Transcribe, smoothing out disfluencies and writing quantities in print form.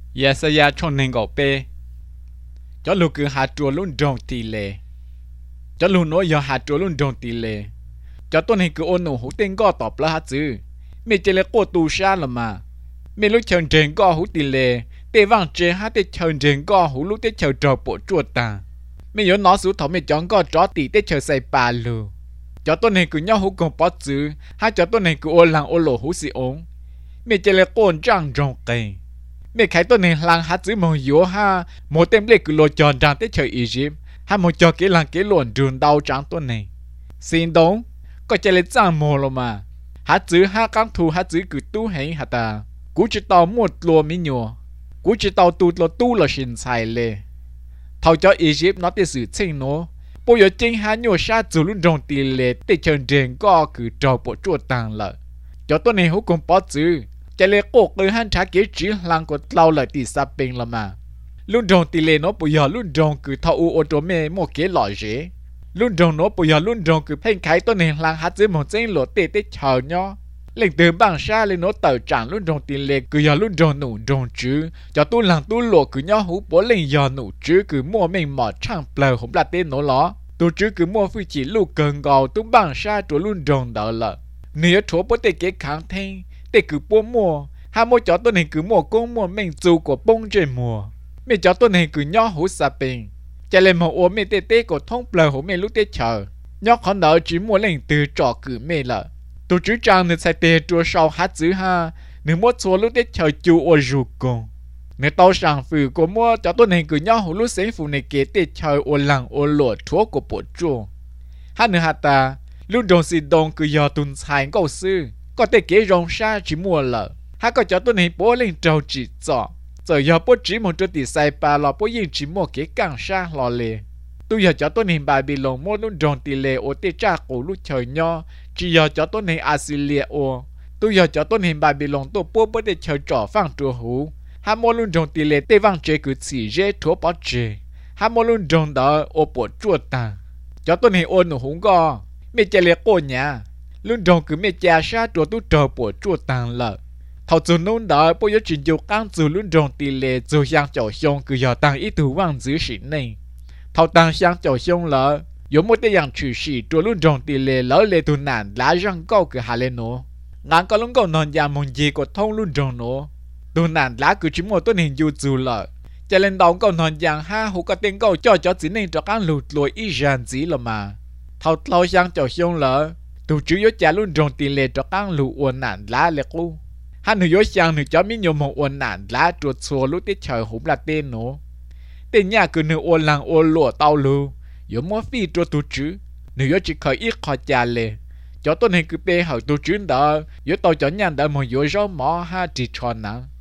giờ sẽ ra trong nền gạo bê cho lúc cứ hạt chua luôn trồng tỷ lệ cho lúc nói giờ hạt chua luôn trồng tỷ lệ cho tôi này cứ ôn nụ hú tên go tọp là hạt chứ mẹ chỉ là cô tu sa là mà mẹ lúc chờ trên go hú tỷ lệ để vang chế hát để chờ trên go hú lúc để chờ trò bộ chuột ta mẹ nhớ nó số thọ mẹ chọn go chó tỷ để chờ say bà lù cho tôi này cứ nhau hú còn bó chứ hai cho tôi này cứ ôn làng ôn lộ hú xì ống mẹ chỉ là cô trăng trồng cây mẹ khai tôi này làng hát chứ màu yếu ha một tem lệ cứ lộ tròn trăng để chờ Egypt hai một cho cái làng cái luồn đường đau trắng tôi này xin đúng có chỉ là trang mồ rồi mà hát chứ ha căng thu hát chứ cứ tu hay hả ta cú chỉ tao một lúa mi nhua cú chỉ tao tu là xin xài lệ thầu cho Egypt nó để xử chính nó bây giờ chính ha nhua sa chủ luôn rong tỷ lệ để chân trên có cứ trò bộ chuột tàng lợi cho tôi này hú cùng bỏ chứ chỉ là cố cứ han trả kế chỉ làng của tao lợi tỷ sa bình là mà luôn rong tỷ lệ nó bây giờ luôn rong cứ thầu ô tô mẹ một kế loại dễ luôn rong nó bây giờ luôn rong cứ phèn khai tôi này làng hát dưới một chân lỗ tê tê chờ nhau lệnh từ bằng xa lên nó tờ trạng luôn rong tiền lệ cứ giờ luôn rong nụ rong chứ cho tôi làng tôi lộ cứ nhau hú bố lên giờ nụ chứ cứ mua mình mỏ trang plờ không là tên nó ló tôi chứ cứ mua phi chỉ lụ cần gò tôi bằng xa tôi luôn rong đỡ lợ nếu thua bố tê kế kháng thêm tê cứ bố mua hai mua cho tôi này cứ mua cũng mua mình dù của bông trên mùa mẹ cho tôi này cứ nhau hú sa bình chạy lên một ôm mẹ tê tê của thông plờ hú mẹ lúc tê chờ nhau khó nợ chỉ mua lên từ trò cứ mẹ lợ tôi chú trang nên sai tê chua sau hát giữ ha nếu mua số lúc tết chờ chú ô rù cùng nếu tao sang phừ của mua cho tôi này cứ nhau hú lúc sáng phụ này kế tết chờ ô lăng ô lụa chúa của bộ chua hát nữa hát ta lúc đồng xì đồng cứ giờ tuần xài câu sư có thể kế rong xa chỉ mua lợ hát có cho tôi này bố lên trâu chỉ cho giờ giờ bố chỉ một chỗ tỷ sai bà lọ bố yên chỉ mua kế càng xa lò lề tôi giờ cho tôi này bà bị lòng mua luôn rong tỷ lệ ô tê cha cổ lúc chờ nhau chỉ giờ cho tôi này Australia ô tôi giờ cho tôi này bà bị lòng tôi bố bố để chờ trò phang trùa hú hai mua luôn rong tỷ lệ tê vang chế cứ chỉ dễ thua bỏ chế hai mua luôn rong đó ô bộ chua ta cho tôi này ôn nụ húng go mẹ chạy lệ cô nhà luôn rong cứ mẹ cha xa trùa tôi chờ bộ chua tàng lợ thầu dù nôn đó bố giờ chuyển dụ căng dù luôn rong tỷ lệ dù sang chậu xong cứ giờ tăng ít thủ vang dưới xịn này thầu tăng sang chậu xong lợ有冇啲人處事做亂撞地咧，攞嚟到難拉上高嘅下嚟喏，眼個窿個難也冇嘢個通亂撞喏，到難拉佢只冇多年要做啦，就令到個難人哈好個定高再咗只能做間路來一樣子啦嘛，頭頭上就凶啦，到主要就亂撞地咧做間路換難拉嚟咯，哈你有想你就咪有冇換難拉做錯路啲trời好啦啲喏，啲nhà佢你換人換路道路。有么非做tổ chức nếu có chỉ khởi ít khó trả lệ cho tôi này cứ bê hậu tổ chức đó có tàu cho nhà đó mà có rau mỏ ha chỉ cho nắng